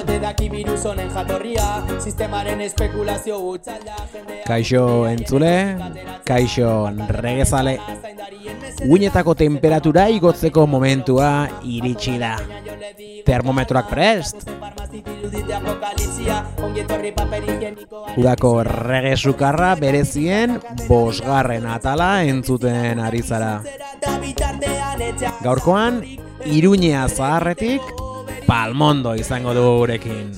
Kaixo entzule, kaixo regezale. Uinetako temperatura igotzeko momentua iritsi da. Termometroak prest. Udako regesukarra berezien 5. atala entzuten ari zara. Gaurkoan, Iruñea zaharretik Palmondo izango du gurekin.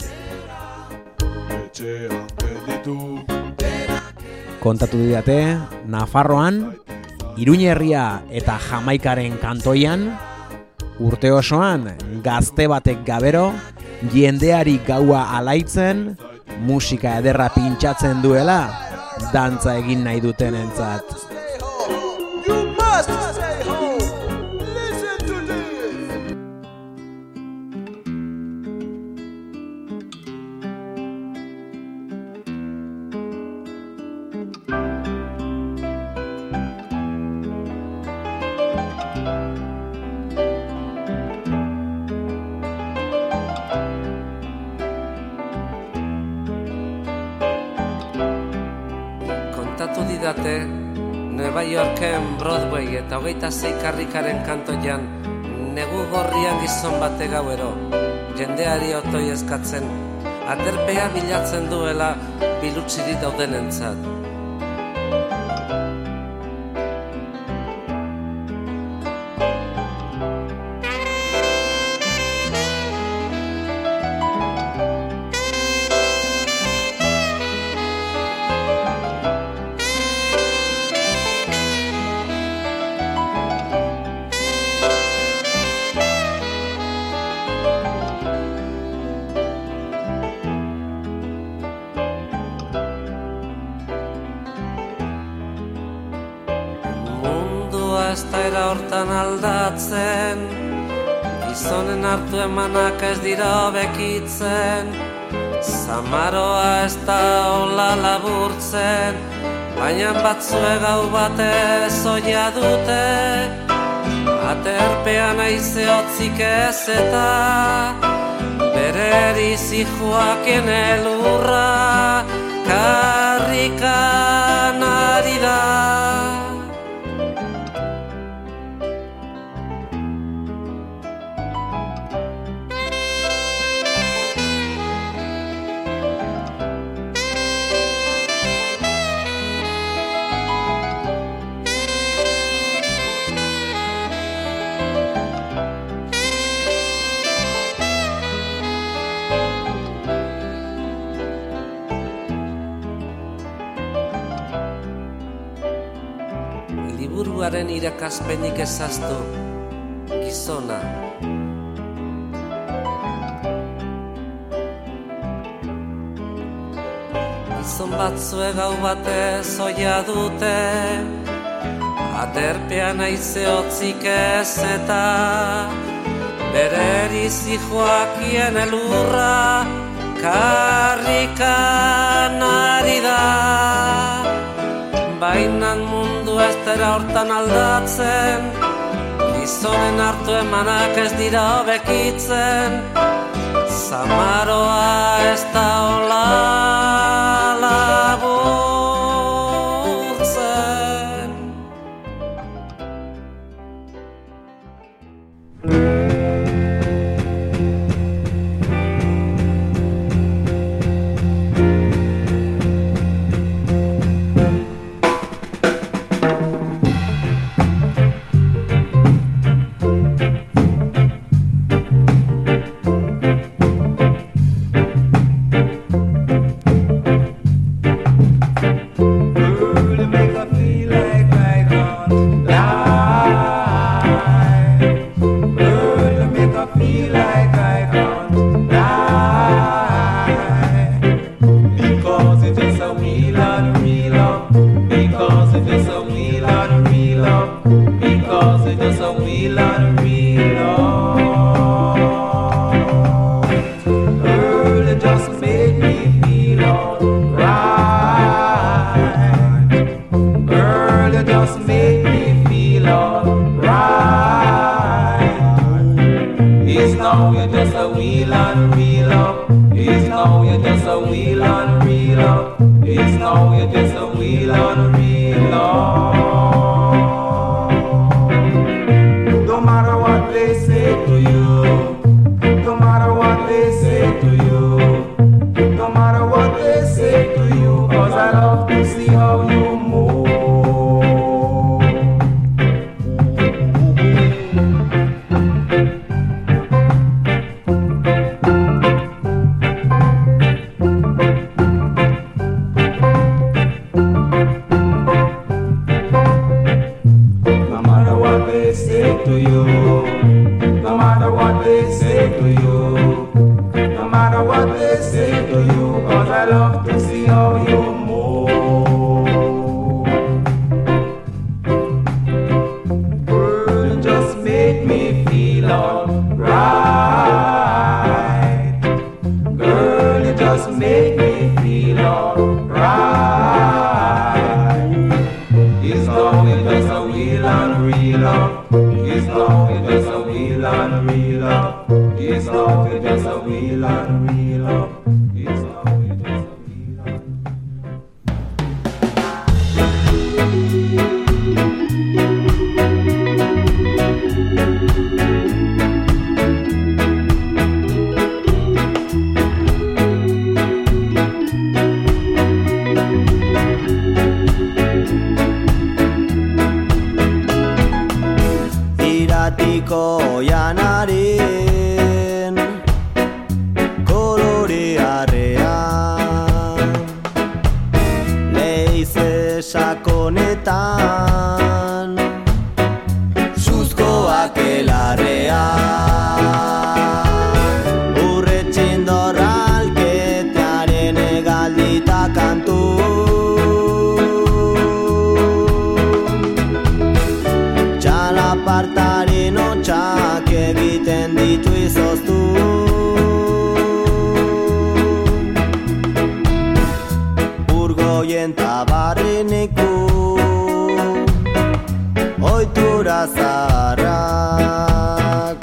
Kontatu didate, Nafarroan, Iruña herria eta Jamaikaren kantoian, urte osoan gazte batek gabero, jendeari gaua alaitzen, musika ederra pintxatzen duela, dantza egin nahi dutenentzat. Nueva Yorken Broadway eta 26 karrikaren kantoian negu gorrian gizon bate gauero, jendeari otoi eskatzen, aterpea bilatzen duela bilutsiri daudenentzat. Aldatzen, gizonen hartu emanak ez dira bekitzen, zamaroa ez da hola laburtzen, baina batzue gau batez oia dute, aterpean aize hotzik ez eta bere erizi joakien elurra karrikan ari da. Liburuaren irakaspenik ezaztu, gizona. Gizon batzue gau batez oia dute, aterpean aize hotzik ez eta bere erizi joakien elurra karrikan ari da. Bainan mundu ez dira hortan aldatzen, gizonen hartu emanak ez dira bekitzen, zamaroa ez da hola laburtzen. wheel on reel on. No matter what they say to you, no matter what they say to you, no matter what they say to you, 'cause I love to see how you move. No matter what they say to you, no matter what they say to you, no matter what they say to you, 'cause I love to see how you move. Girl, just make me feel alright. Girl, you just make me feel alright. It's long with just a wheel and reel up. It's long with just a wheel and reel up. It's long with just a wheel and reel up. It's long with just a wheel and Iratiko janaren kolorearrean leize sakonetan suzkoak elarrean urretxindorra alketearen egaldita kantu txalapartaren hotxak egiten ditu izoztu Urgoien tabarreneku ohitura zaharrak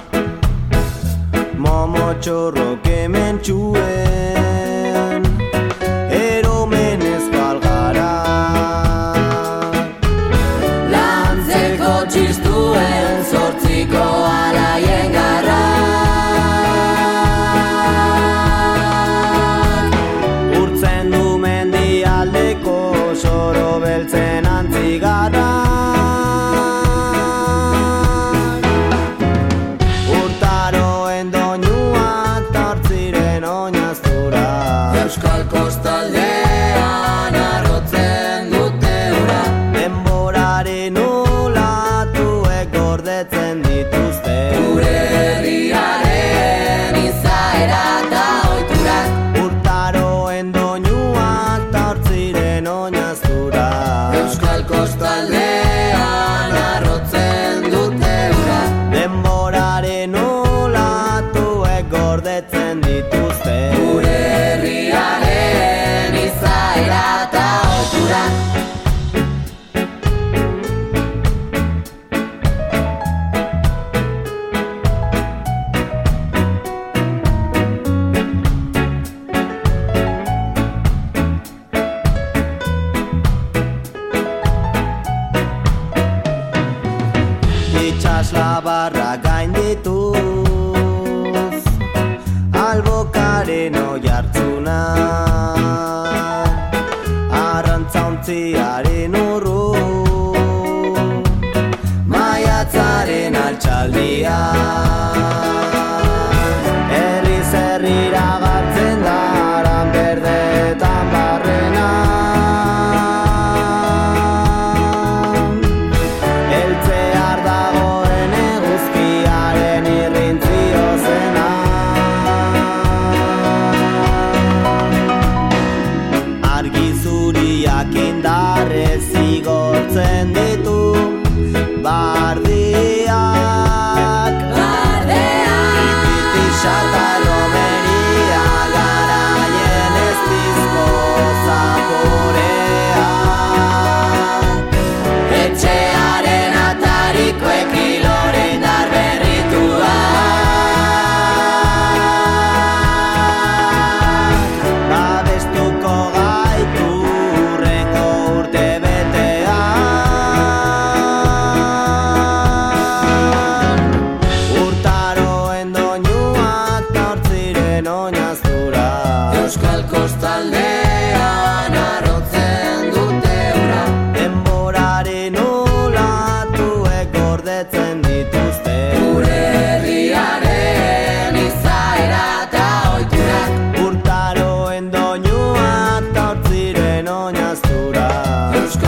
momotxorro kementxuen eromenez balgara lantzeko txistuen zortziko alaien garrak urtzen du mendialdeko soro beltzen antzigarrak urtaroen doinuak tartziren oinaztura Euskal kostaldean arrotzen dute ura denboraren olatuek gordetzen dituzte gure herriaren izaera eta ohiturak urtaroen doinuak tartziren oinaztura Euskal kostaldean arrotzen dute ura denboraren olatuek gordetzen dituzte gure herriaren izaera eta ohiturak itxaslabarra gaindituz albokaren oihartzuna arrantzaontziaren urru maiatzaren altxaldia herriz herrira gartzen da aran berdetan barrena eltzear dagoen eguzkiaren irrintzio zena argi zuriak indarrez zigortzen ditu bardiak ipitixata romeria garaien ez pizko zaporeak etxearen atarikoek ilore indar berrituak babestuko gaitu urrengo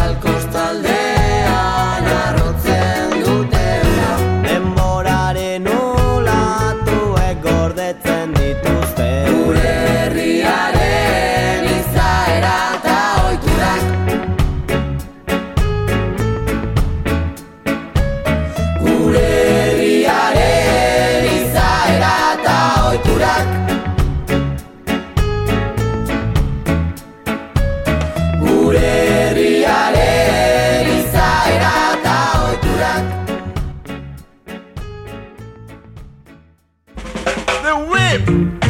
Euskal kostaldean arrotzen dute ura. Denboraren olatuek gordetzen dituzte gure herriaren izaera eta ohiturak. Gure herriaren izaera eta ohiturak. Gure herriaren izaera eta ohiturak. The whip!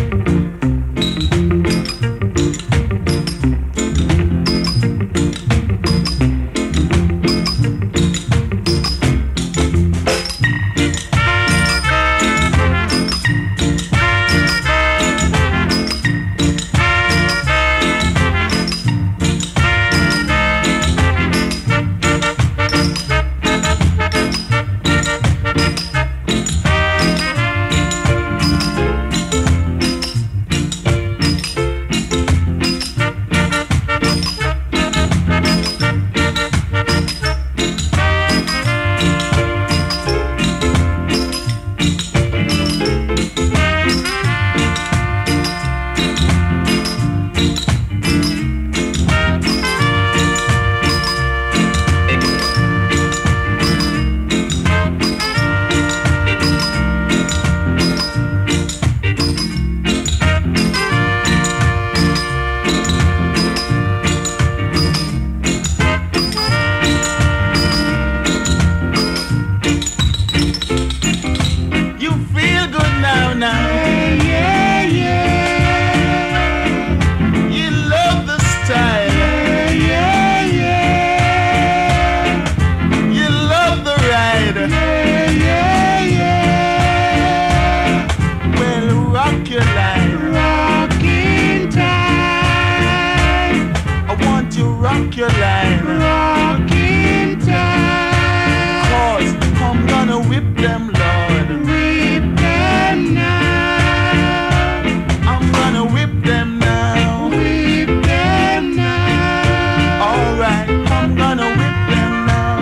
Rock your line, rocking time. 'Cause I'm gonna whip them, Lord. Whip them now. I'm gonna whip them now. Whip them now. Alright, I'm gonna whip them now.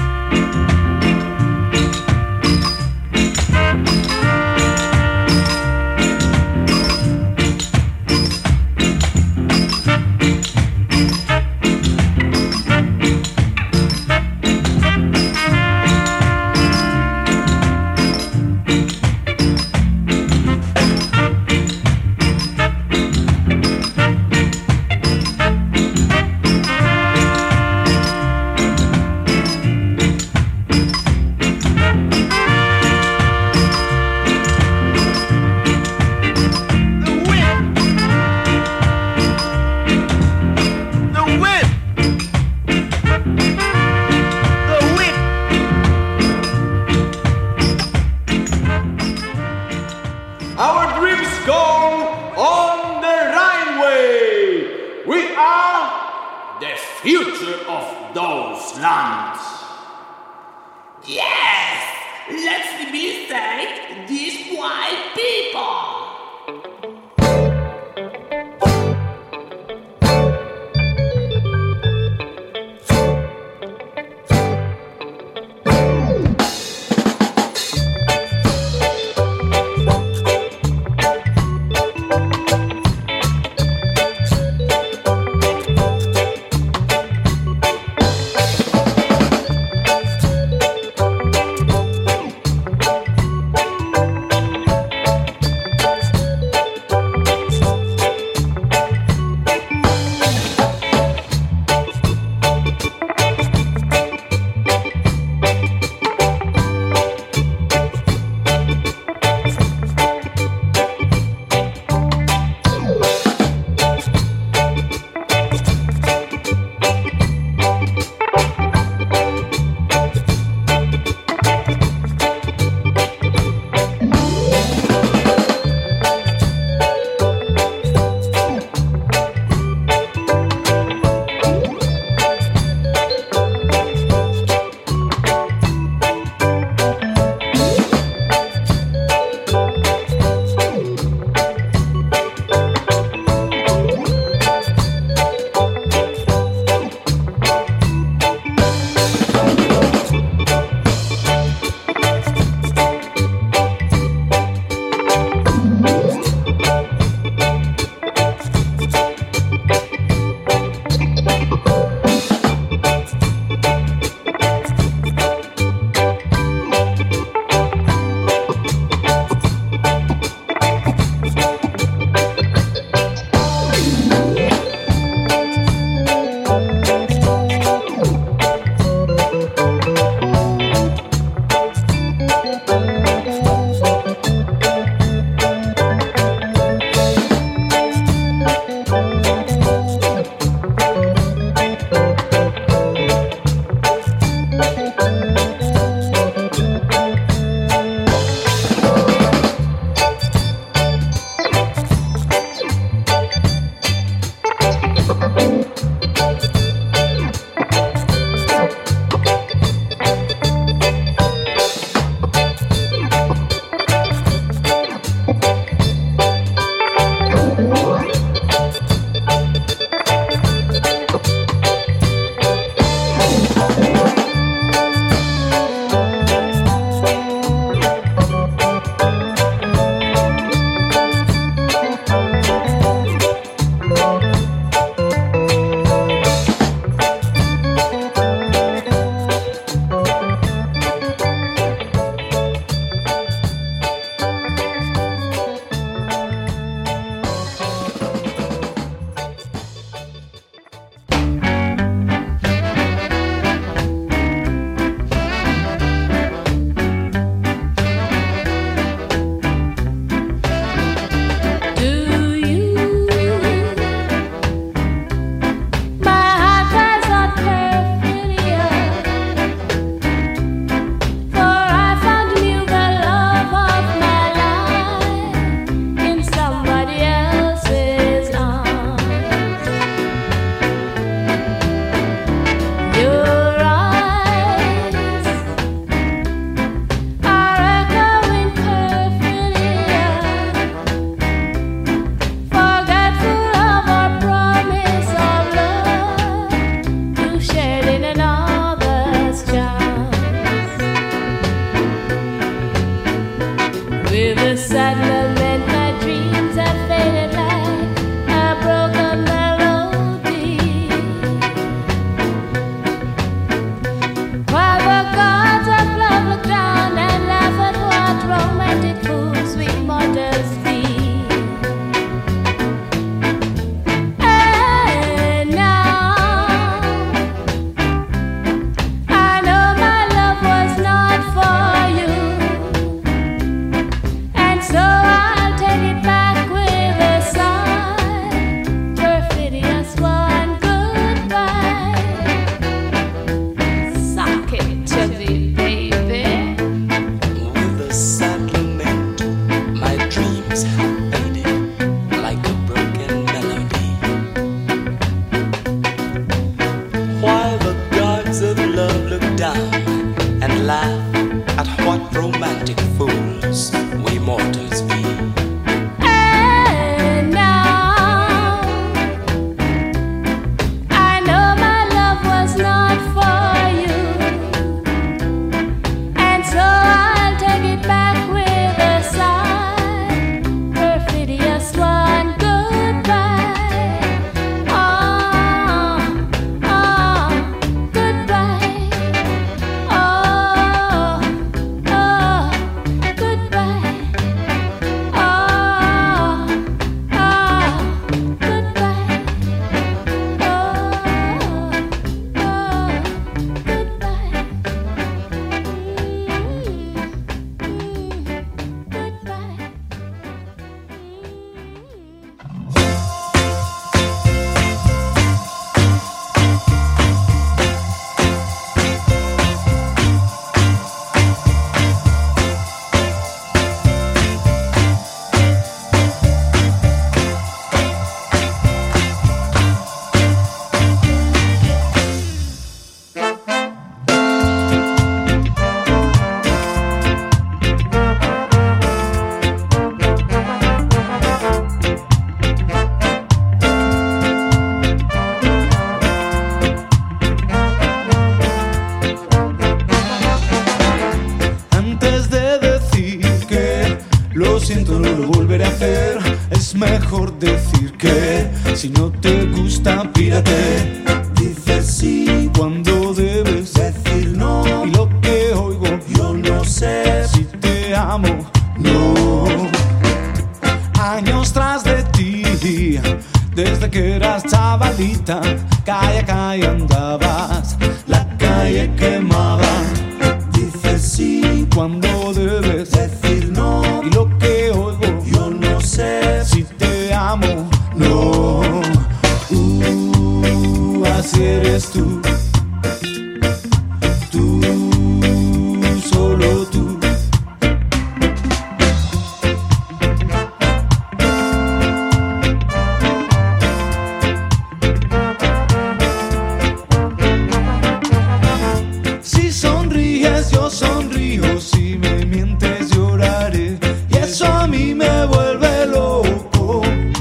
Our dreams go on the Rhineway. We are the future of those lands. Yes! Let's debilitate these wild people! Si no te gusta, pírate. Dice sí cuando debes decir no. Y lo que oigo, yo no sé si te amo, no. Años tras de ti, desde que eras chavalita, calle a calle andabas, la calle quemaba. Dices sí cuando debes decir no. Y lo que oigo, yo no sé si te amo, no. Así eres tú, tú, solo tú. Si sonríes, yo sonrío. Si me mientes, lloraré. Y eso a mí me vuelve loco.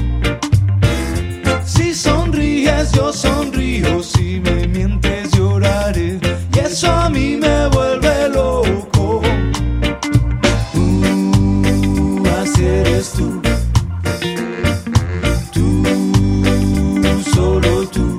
Si sonríes, yo sonrío. Si me mientes, lloraré. Y eso a mí me vuelve loco. Así eres tú, tú, solo tú.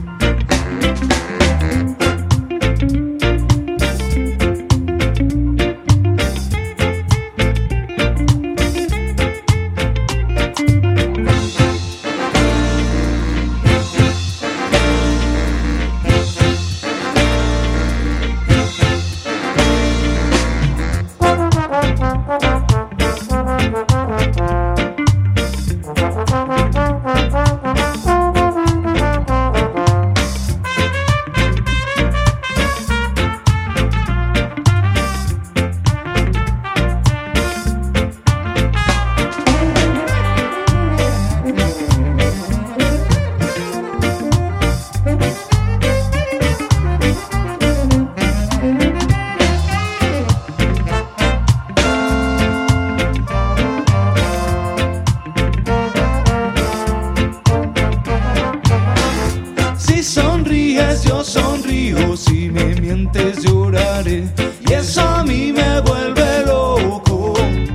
Si sonríes, yo sonrío. Si me mientes, lloraré. Y eso a mí me vuelve loco.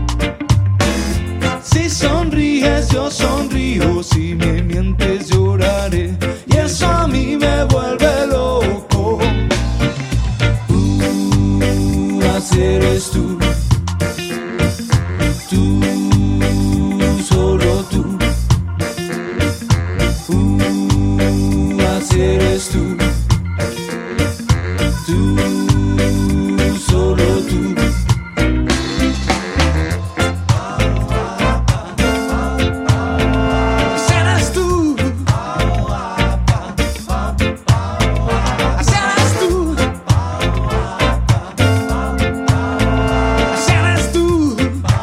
Si sonríes, yo sonrío. Si me mientes, lloraré. Y eso a mí me vuelve loco. Así eres tú, tú, solo tú. Así eres tú, tú, solo tú. Así eres tú, así eres tú, así eres tú,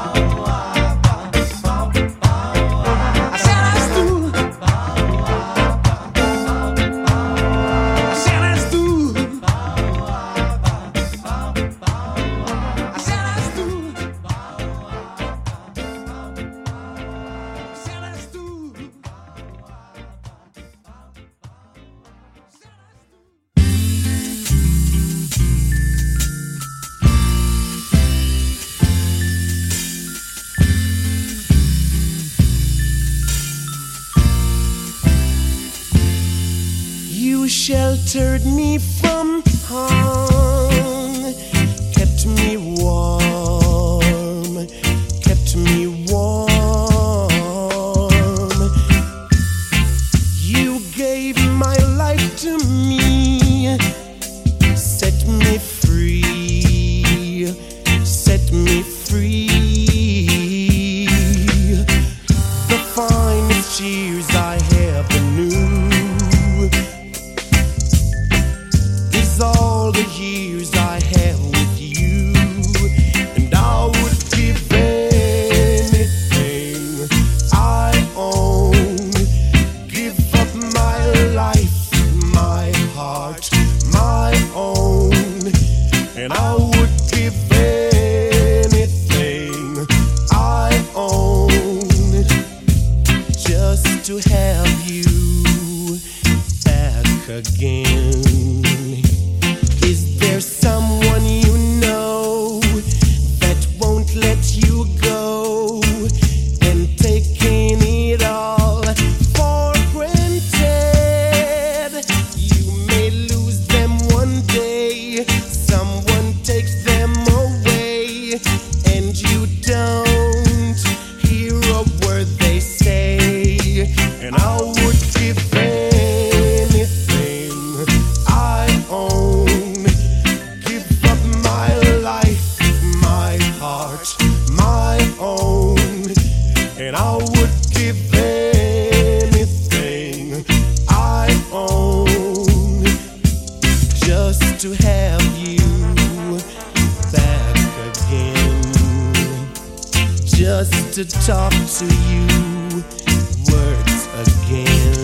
así eres tú. Así eres tú. Así eres tú. Así eres tú. You sheltered me from harm, kept me warm, kept me warm. You gave my life to me, set me free, set me free. The finest years I ever knew is all the years I have with you, and I would give anything I own, give up my life, my heart, my own, and I would give anything I own just to have you back again. Is there to have you back again, just to talk to you words again.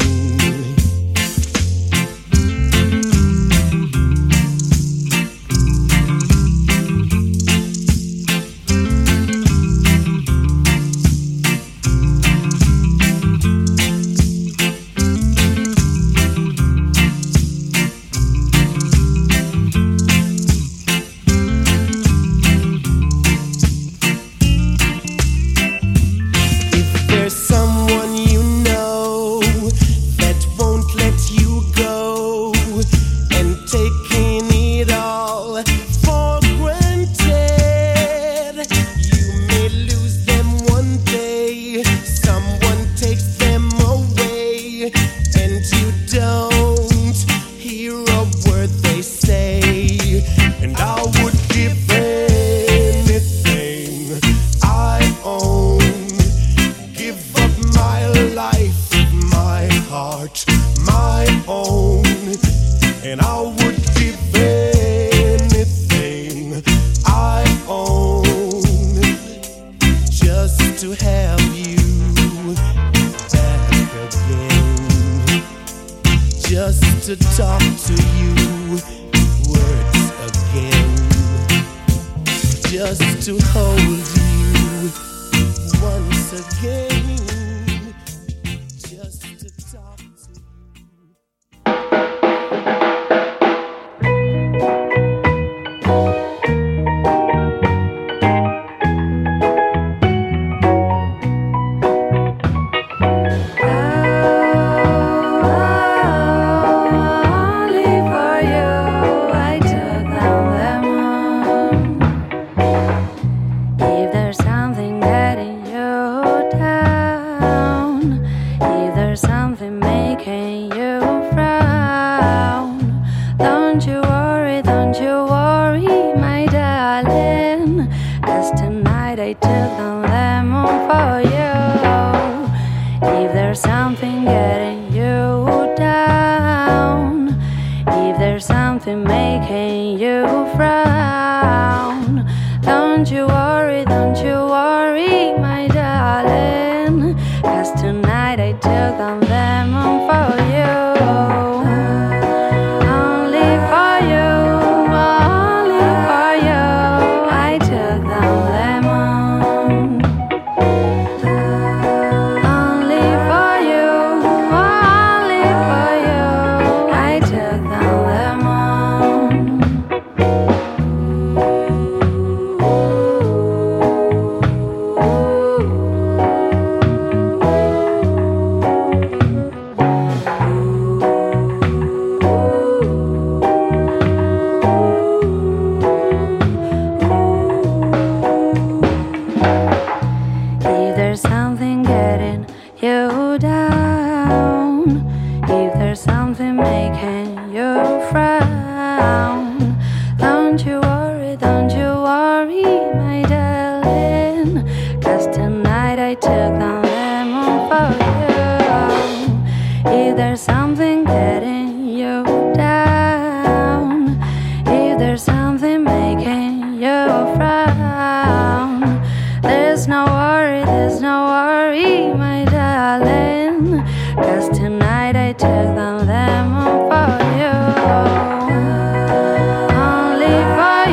Only for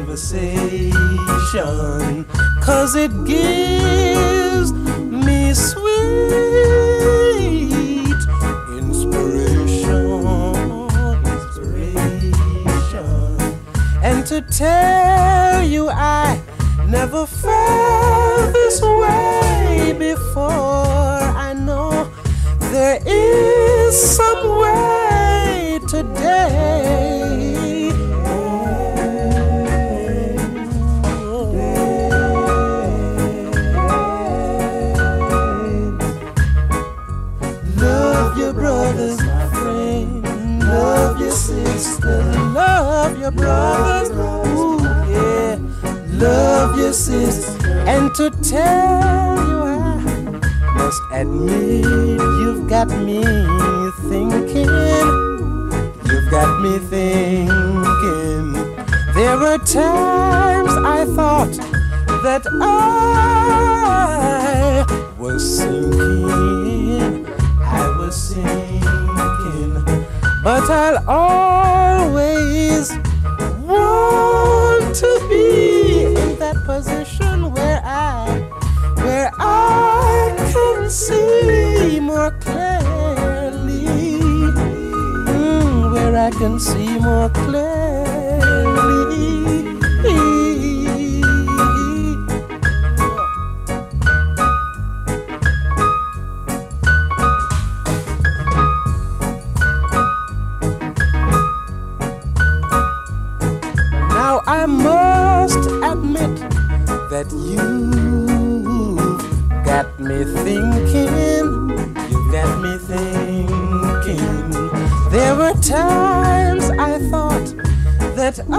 conversation, 'cause it gives me sweet inspiration. And to tell you I never felt this way before. I know there is some way today. Love your brothers, my friend. Love your sister. Love your brothers. Ooh, yeah. Love your sister. And to tell you I must admit you've got me thinking. You've got me thinking. There were times I thought that I was sinking. I was sinking. But I'll always want to be in that position where I can see more clearly, where I can see more clearly. Now I must admit that you've got me thinking. You've got me thinking. There were times I thought that I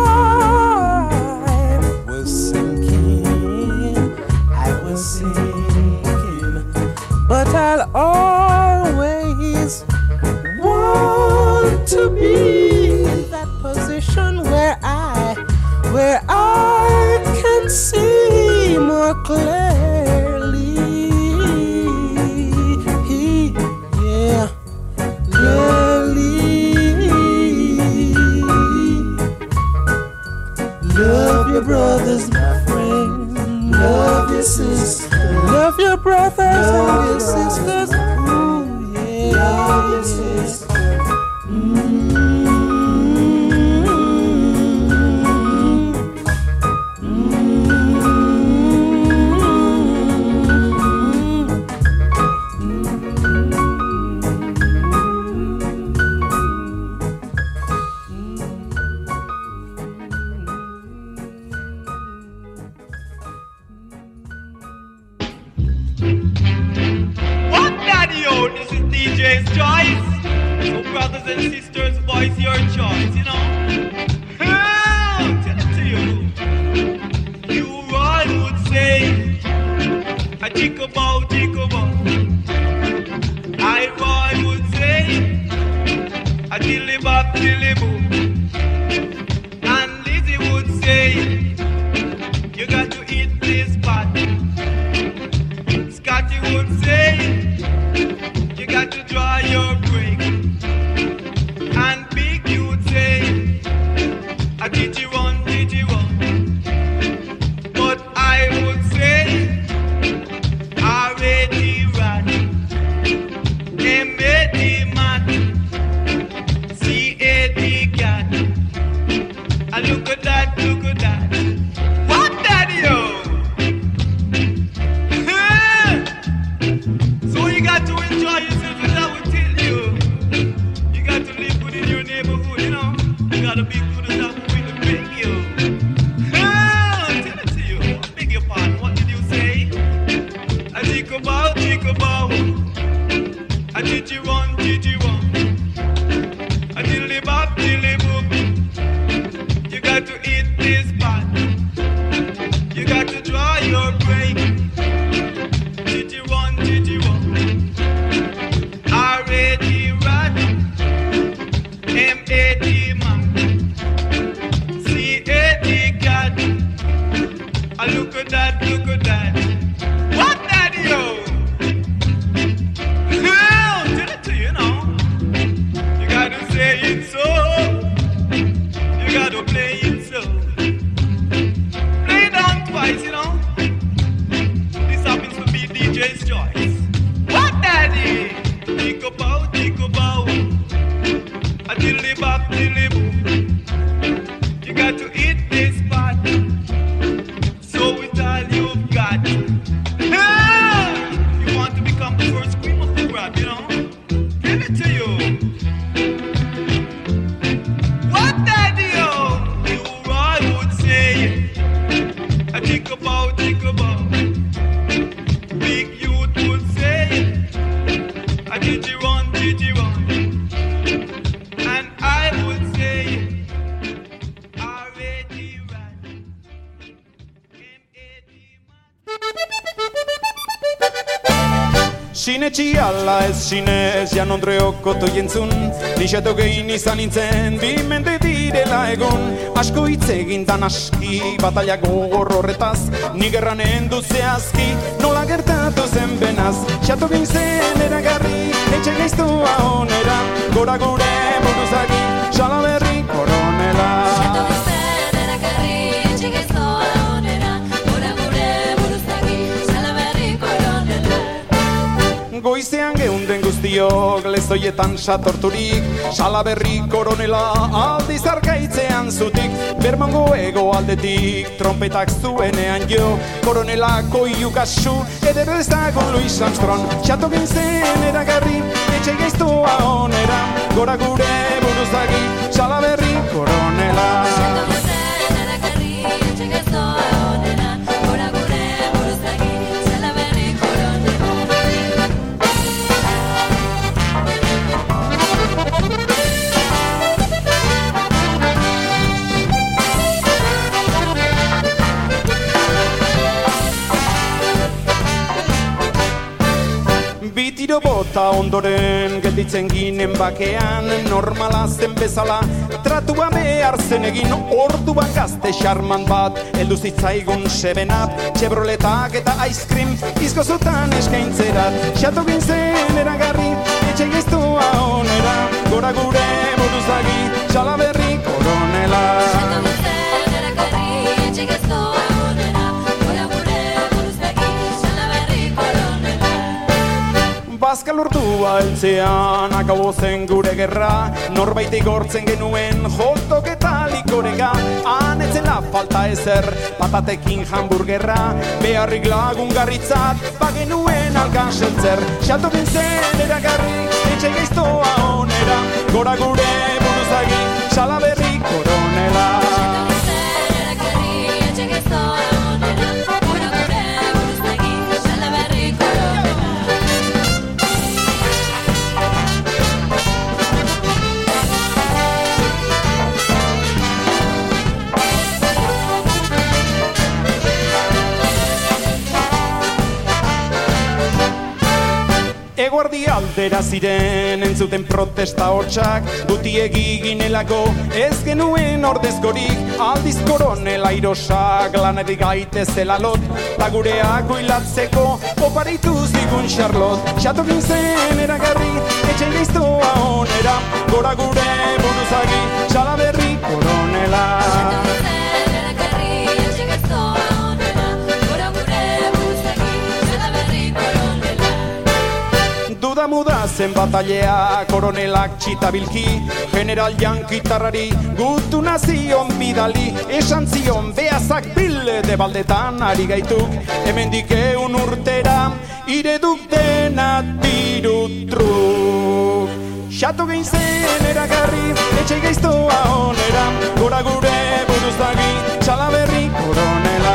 was sinking. I was sinking. But I'll always want to be in that position where I can see more clearly. Yeah, clearly. Love your brothers, my friend. Love your sisters. Love your brothers and your sisters. Ooh, yeah. Love your sisters. Look at that. What that, yo? Sinetxi ala ez sinez, jan ondreoko toientzun, nixeto gehin izan nintzen, bimende direla egon. Asko hitz egindan aski, batalla gogor horretaz, nigerran enduzehazki, nola gertatu zen benaz. Xato gintzen eragarri, etxe geiztua onera, gora gure buruzagi, Salaberri koronela. Xato gintzen eragarri, etxe geiztua onera, gora gure buruzagi, Salaberri koronela. Goizean geunden guztiok lezoietan satorturik, Salaberri koronela aldiz arkaitzean zutik, Bermongo ego aldetik trompetak zuenean jo, koronelako iukasu eder ez dago Louis Armstrong. Xato gintzen eragarri, etxe geiztua onera, gora gure buruzagi, Salaberri koronela. Xato gintzen eragarri, etxe geiztua onera, gora gure buruzagi, Salaberri koronela. Bitiro bota ondoren gelditzen ginen bakean, normala zen bezala tratua behar zen egin. Orduan gazte xarman bat heldu zitzaigun sebenap, Chevroletak eta ice cream izkozutan eskaintzerat. Xato gintzen eragarri, etxe geiztua onera, gora gure buruzagi, Salaberri koronela. Xato gintzen eragarri, etxe geiztua onera, gora gure buruzagi, Salaberri koronela. Bazka lortua heltzean akabo zen gure gerra, norbait igortzen genuen jotok eta likorega. Han etzela falta ezer, patatekin hamburgerra, beharrik lagungarritzat, bagenuen alkanseltzer. Xato gintzen eragarri, etxe geiztoa onera, gora gure buruzagi, Salaberri koronela. Xato gintzen eragarri, etxe geiztoa onera, gora gure buruzagi, Salaberri koronela. Eguerdi aldera ziren entzuten protesta hotxak, gutiegi ginelako ez genuen ordezkorik, aldiz koronela irosak lanerik gaitezela lot, ta gureak huilatzeko oparitu zigun Charlotte. Xato gintzen eragarri, etxe geiztoa onera, gora gure buruzagi, Salaberri koronela. Xato gintzen eragarri, etxe geiztoa onera, gora gure buruzagi, Salaberri koronela. Duda muda zen batalea, koronelak txitabilki, general jankitarrari gutu nazion bidali, esan zion behazak bilde baldetan ari gaituk, hemendik 1 urtera, ireduk dena tirutruk. Xato gintzen eragarri, etxe geiztoa onera, gora gure buruzagi, Salaberri koronela.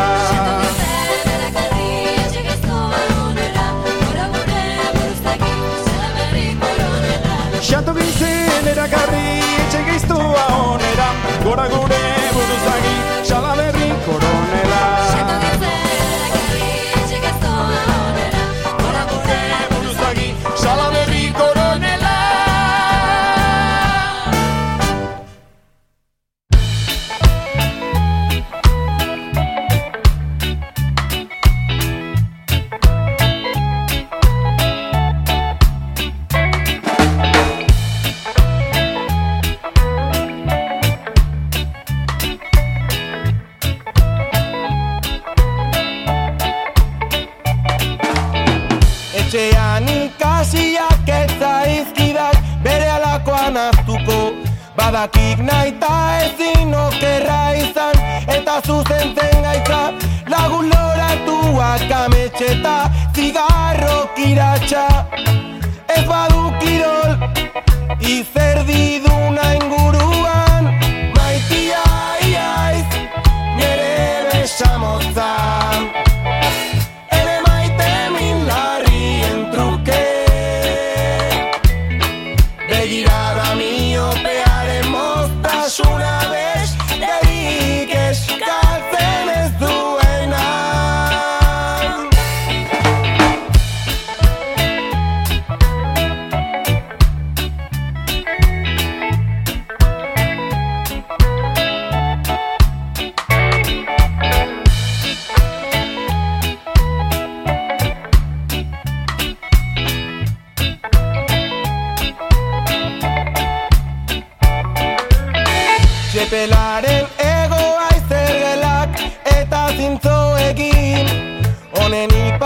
Xato gintzen eragarri, etxe geiztoa onera, gora gure buruzagi, Salaberri koronela. Xato gintzen eragarri, etxe geiztoa onera, gora gure buruzagi, Salaberri koronela. Etxean ikasiak eta izkidak bere alakoan hartuko, badakik naita ezin okerra izan, eta zuzentzen gaitza lagun loratuak ametxeta zigarro kiratxa. Ez badu kirol, izerdi duna inguruan, maitia iaiz, nere besamotza. Begirada miopearen moztasuna bez, derik eskaltzen ez duena.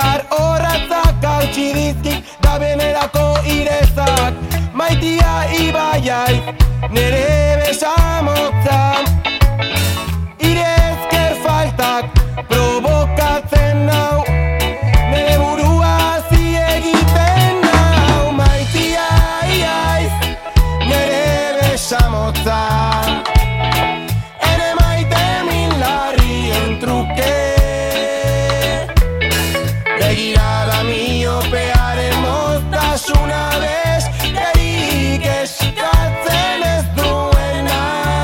Behar horratzak hautsi dizkik da benerako irezak. Maitia ibaiaiz nere besamotza. Ire ezker faltak provokatzen nau, nere burua hazi egiten nau. Maitia iaiz nere besamotza. Ere maite min larrien truke. Begirada miopearen moztasuna besterik eskatzen ez duena.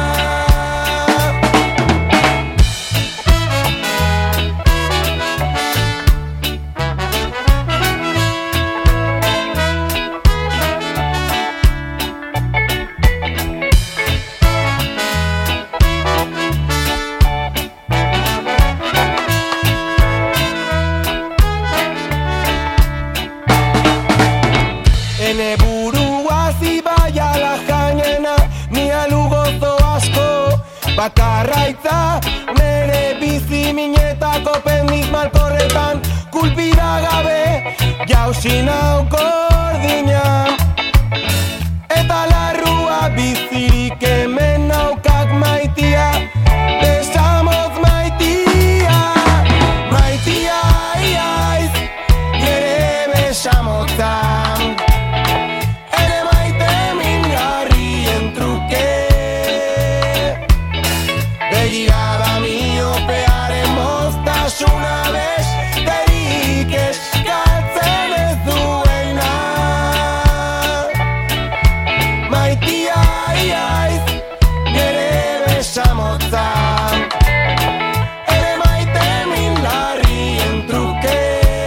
Ene burua zibaia jainena, ni alugozo asko. Bakarraitza nere bizi minetako pendiz malkorretan, kulpida gabe jausi nau gordina. Eta larrua bizirik hemen naukak maitia, besamotz maitia. Maitia iaiz nere besamotza. Begirada miopearen moztasuna besterik eskatzen ez duena. Maitia iaiz nere besamotza. Ere maite min larrien truke.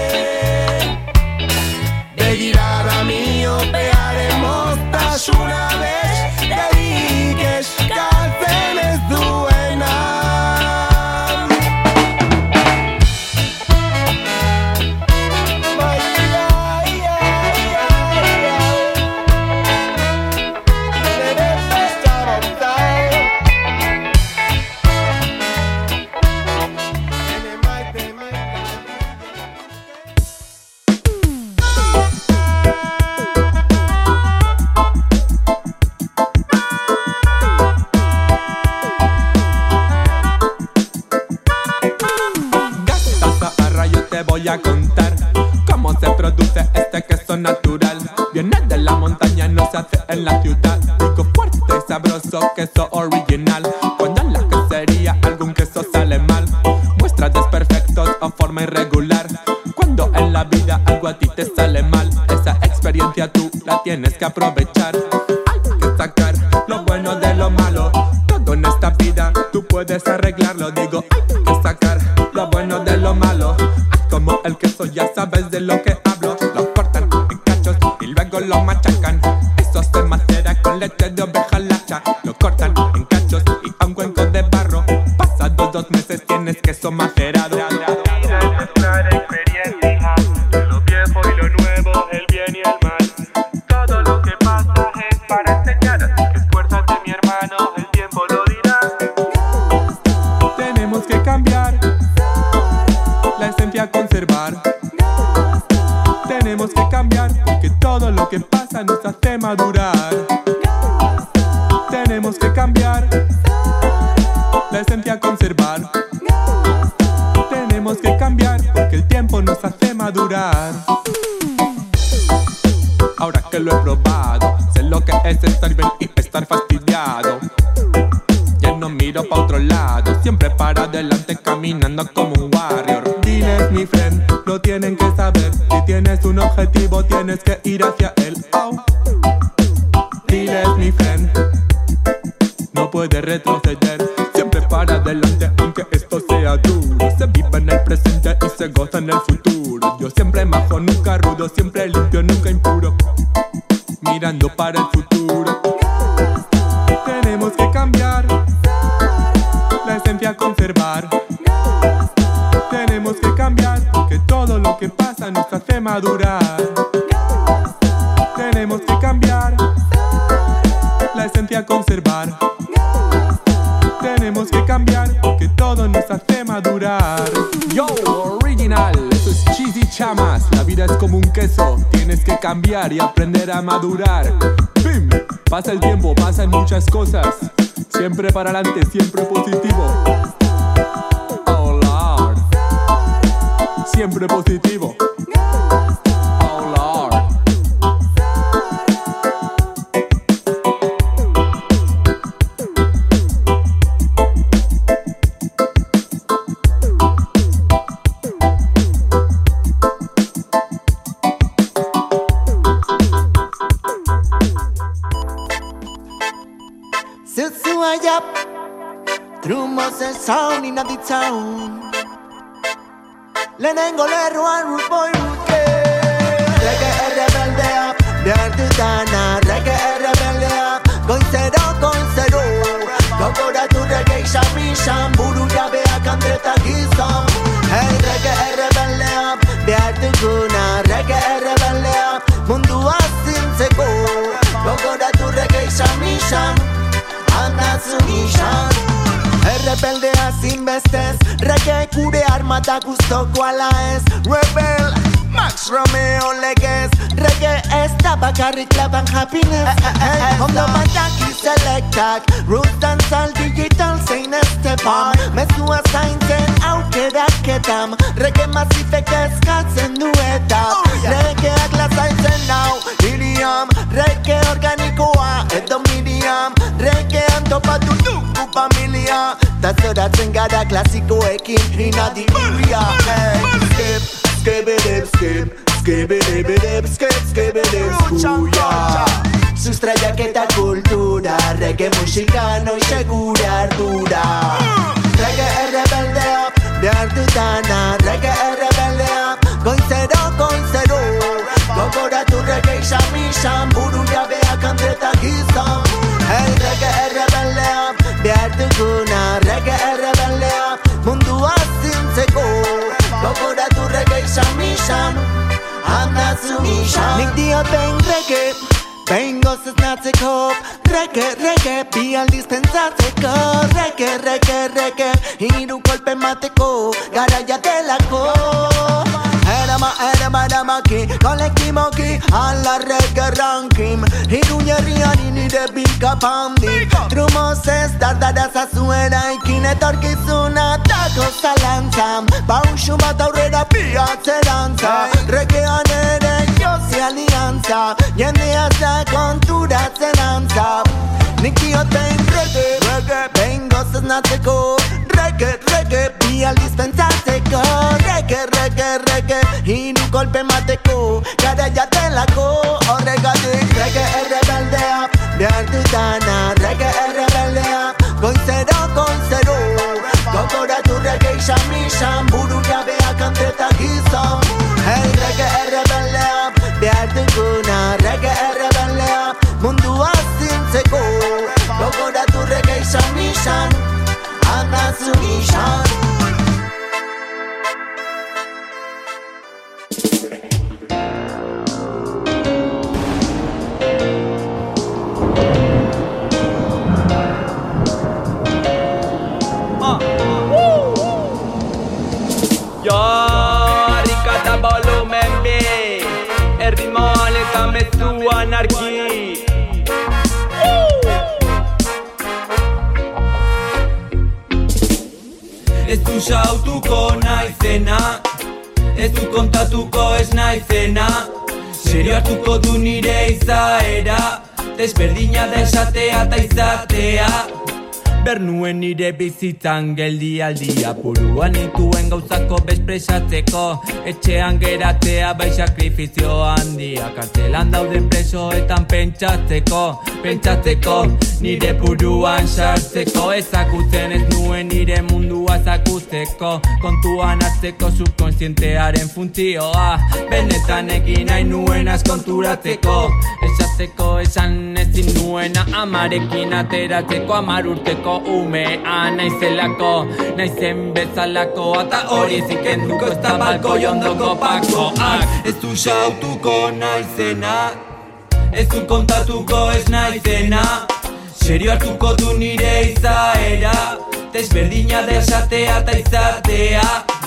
Begirada miopearen moztasuna besterik eskatzen ez duena. Voy a contar cómo se produce este queso natural. Viene de la montaña, no se hace en la ciudad. Rico, fuerte y sabroso, queso original. Cuando en la quesería algún queso sale mal, muestra desperfectos o forma irregular. Cuando en la vida algo a ti te sale mal, esa experiencia tú la tienes que aprovechar. Hay que sacar lo bueno de lo malo. Todo en esta vida tú puedes arreglarlo. Digo, hay que sacar lo bueno de lo malo. Como el queso ya sabes de lo que hablo. Lo cortan en cachos y luego lo machacan. Eso se macera con leche de oveja lacha. Lo cortan en cachos y a un cuenco de barro. Pasados 2 meses tienes queso macerado. Vida es nuestra experiencia, lo viejo y lo nuevo, el bien y el mal. Todo lo que pasa es para enseñar. Así que esfuérzate, mi hermano, el tiempo lo dirá. Tenemos que cambiar, la esencia conservar. Tenemos que cambiar porque todo lo que pasa nos hace madurar. Tenemos que cambiar, la esencia conservar. Tenemos que cambiar porque el tiempo nos hace madurar. Ahora que lo he probado, sé lo que es estar bien y estar fastidiado. Ya no miro pa' otro lado, siempre para adelante caminando como un warrior. Diles, mi friend, lo tienen que saber. Si tienes un objetivo tienes que ir hacia él. Oh. Diles, mi friend, no puedes retroceder. Siempre para adelante aunque esto sea duro. Se vive en el presente y se goza en el futuro. Yo siempre majo, nunca rudo, siempre limpio, nunca impuro. Mirando para el futuro. Tenemos que cambiar, la esencia conservar. Tenemos que cambiar porque todo lo que pasa nos hace madurar. Tenemos que cambiar, la esencia conservar. Tenemos que cambiar porque todo nos hace madurar. Yo, original, eso es Cheesy Cham más, la vida es como un queso, tienes que cambiar y aprender a madurar. ¡Pim! Pasa el tiempo, pasan muchas cosas, siempre para adelante, siempre positivo. Oh Lord, siempre positivo. Oh Lord. Susuayap, trumos el sound in the town. Lehenengo lerroan root boy root girl. Reggae errebeldea, behar dudana. Reggae errebeldea, goizero. Gogoratu reggae xamixan, buru jabeak andretak izan. Hey, reggae errebeldea, behar duguna. Reggae errebeldea, mundua zintzeko. Gogoratu reggae xamixan, Errebeldea zinbestez, reggae gure armata guztoko ala ez. Rebel, Max Romeo legez, reggae ez da bakarrik laban happiness. Ondo bataki selektak, root dantzal digital zein estepan. Mezua zaintzen aukeraketam, reggae mazifek eskatzen duetan. Reggaeak lazaintzen nau, iriam, reggae organikoa edo miriam. Reggaean topatu dugu familia, ta zoratzen gara klasikoekin inadi urria. Skip, skibidib, skip, skibidibidib, skip, skibidib, skuya. Sustraiak eta kultura, reggae musika noixe gure ardura. Reggae errebeldea, behar dudana. Reggae errebeldea, goizero. Gogoratu reggae xamixan, buru jabeak andretak izan. Hey, reggae errebeldea, behar duguna. Reggae errebeldea, mundua zintzeko. Gogoratu reggae xamixan, handazu mixan. Nik dioten reggae, behin gozez natzeko. Reggae, bi aldiz pentsatzeko. Reggae, hiru kolpe mateko, garaia delako. Eramaki, kolektiboki, ala reggae rankim. Iruñerrian inire bika pandi. Trumos ez dardara zazuera ikin etorkizuna dago zalantzam. Pausu bat aurrera biatzeranza. Reggaean ere jozi aliantza, jendea za konturatzen antza. Nik dioten reggae, behin gozez natzeko. Reggae, bi aldiz pentsatzeko. Reggae, hiru kolpe mateko, garaia delako. Horregatik reggae errebeldea, behar dudana. Reggae errebeldea, goizero. Gogoratu reggae xamixan, buru jabeak andretak izan. Hey, reggae errebeldea, behar duguna. Reggae errebeldea, mundua zintzeko. Gogoratu reggae xamixan, handazu mixan. Ricata volumen B, el ritmo aleta mezu anarki. Ez du sautuko naizena, ez du kontatuko ez naizena. Serio hartuko du nire izaera, desberdina da esatea eta izatea. Bernuen nire bizitzan geldialdia, buruan nituen gauzako bespresatzeko. Etxean geratzea bai sakrifizio handia, kartzelan dauden presoetan pentsatzeko. Nire buruan sartzeko, ezagutzen ez nuen nire mundua ezaguzteko. Kontuan hartzeko subkonsientearen funtzioa, benetan egin nahi nuenaz konturatzeko. Esateko esan ezin nuena, amarekin ateratzeko, 10 urteko umea naizelako, naizen bezalako, eta hori zikenduko ez da balko jondoko pakoak. Ez du xautuko naizena, ez du kontatuko ez naizena. Serio hartuko du nire izaera, desberdina da esatea eta izatea.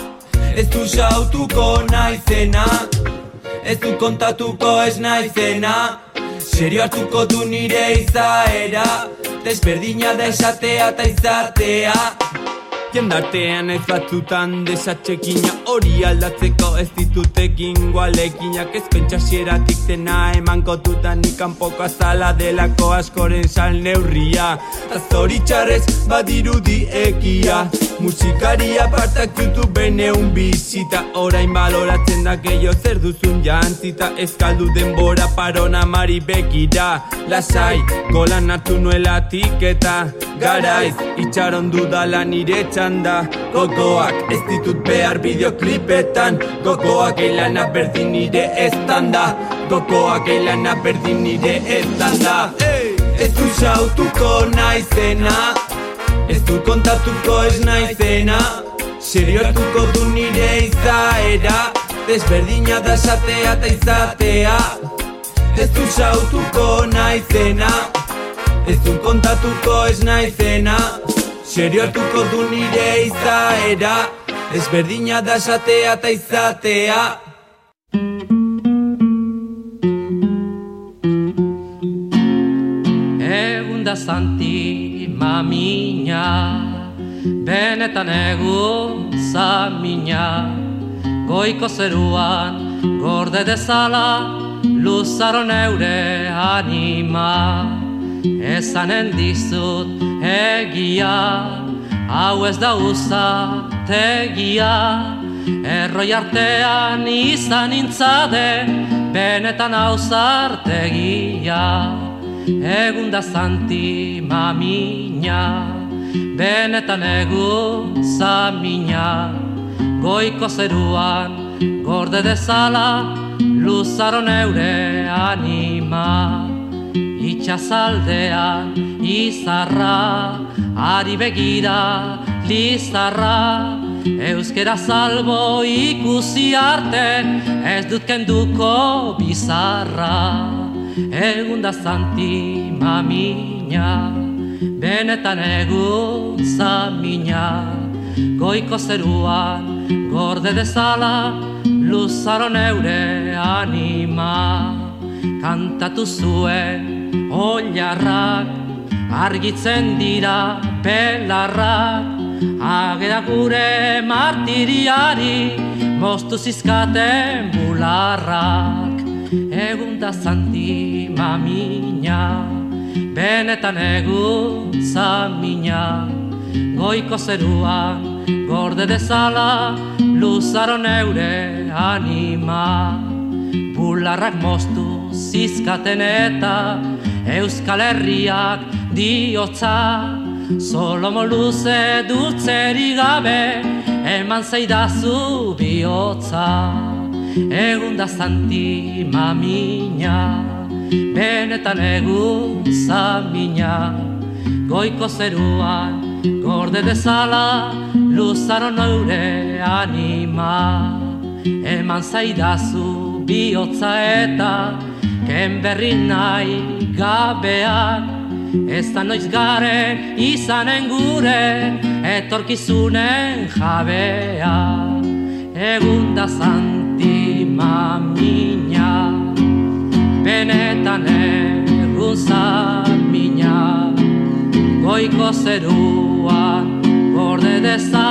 Ez du xautuko naizena, ez du kontatuko ez naizena. Serio hartuko du nire izaera, desberdina da esatea eta izatea. Jendartean ez batzutan desatxekina, hori aldatzeko ez ditutekin gualekinak. Ez pentsasieratik zena emanko dudanik kanpoko azala delako askoren sal neurria. Ta zoritxarrez badirudi egia, musikaria partak YouTubeen eun bizita. Orain baloratzen da gehiago zer duzun jantzita, ez galdu denbora parona mari begira. Lasai, golan hartu nuelatik eta garaiz itxaron dudala nire txanda. Gogoak ez ditut behar bideoklipetan, gogoak eilana berdin nire estanda, gogoak eilana berdin nire estanda. Ez du xautuko naizena, ez du kontatuko ez naizena. Serio hartuko du nire izaera, desberdina da esatea eta izatea. Ez du xautuko naizena, ez du kontatuko ez naizena. Serio hartuko du nire izaera, desberdina da esatea eta izatea. Egun da Santi mamina, benetan egun zamina. Goiko zeruan gorde dezala, luzaro neure anima. Ezanen dizut egia, hau ez da uzategia. Erroi artean izan nintzade, benetan hauzartegia. Egun da Santi mamina, benetan egun zamina. Goiko zeruan gorde dezala, luzaro neure anima. Itxasaldean izarra, ari begira lizarra. Euskera salbo ikusi arte, ez dut kenduko bizarra. Egun da Santi mamina, benetan egun zamina. Goiko zeruan gorde dezala, luzaro neure anima. Kantatu zuen oilarrak, argitzen dira belarrak. Agera gure martiriari, moztu zizkaten bularrak. Egun da Santi mamina, benetan egun zamina. Goiko zeruan gorde dezala, luzaro neure anima. Bularrak moztu zizkaten eta Euskal Herriak diotza. Solomo luze dultzeri gabe, eman zeidazu bihotza. Egun da Santi mamina, benetan egun zamina. Goiko zeruan gorde dezala, luzaro neure anima. Eman zaidazu bihotza eta ken berri nahi gabeak. Ez da noiz garen izanen gure etorkizunen jabea. Egun da Santi mamina, benetan egun zamina. Goiko zeruan gorde dezala,